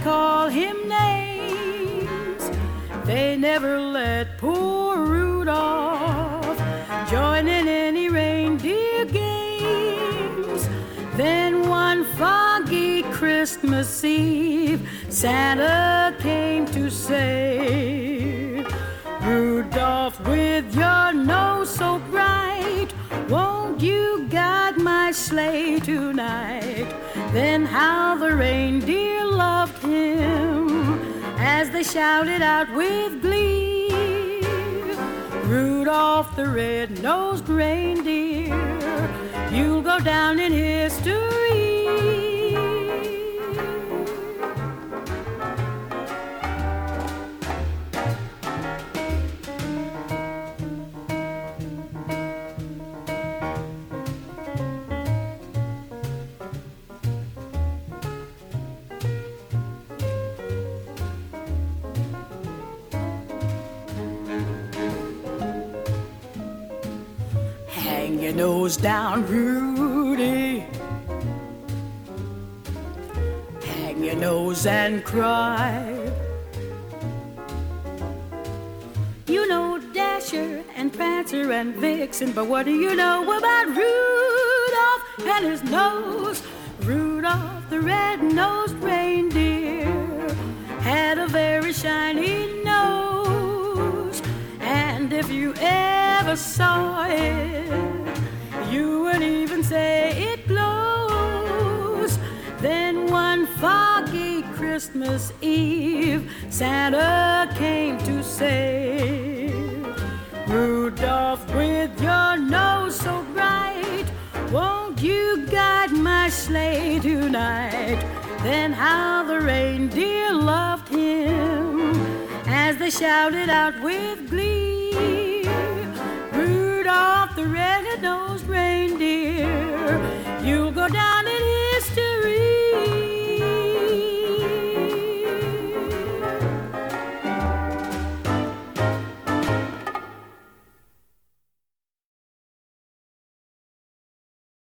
call him names. They never let poor Rudolph join in any reindeer games. Then one foggy Christmas Eve, Santa came to say, Rudolph, with your nose so bright, won't you guide my sleigh tonight? Then how the reindeer loved him as they shouted out with glee, Rudolph the red-nosed reindeer, you'll go down in history. Hang your nose down, Rudy. Hang your nose and cry. You know Dasher and Prancer and Vixen, but what do you know about Rudolph and his nose? Rudolph the red-nosed reindeer had a very shiny nose, and if you ever saw it, you would even say it glows. Then one foggy Christmas Eve, Santa came to say, Rudolph, with your nose so bright, won't you guide my sleigh tonight? Then how the reindeer loved him as they shouted out with glee, Rudolph the red-nosed reindeer, you'll go down